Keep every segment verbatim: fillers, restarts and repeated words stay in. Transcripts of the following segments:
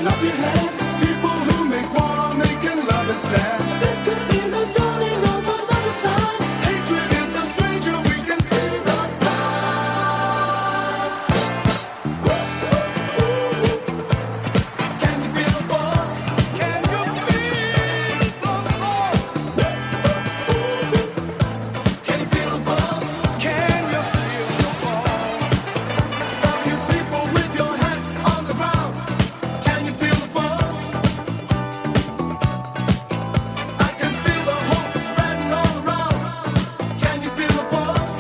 flying up your head. People who make war are making love instead. This could be the dawning of another time. Hatred is a stranger, we can see the sign. Can you feel the force? Can you feel the force? Can you feel the force? Can you feel the force? You people with your hands on the ground, can you feel the force? I can feel the hope spreading all around. Can you feel the force?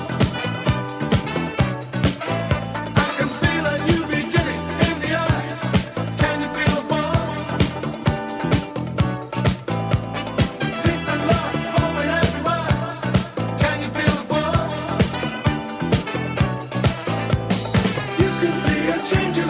I can feel a new beginning in the air. Can you feel the force? Peace and love flowing everywhere. Can you feel the force? You can see a change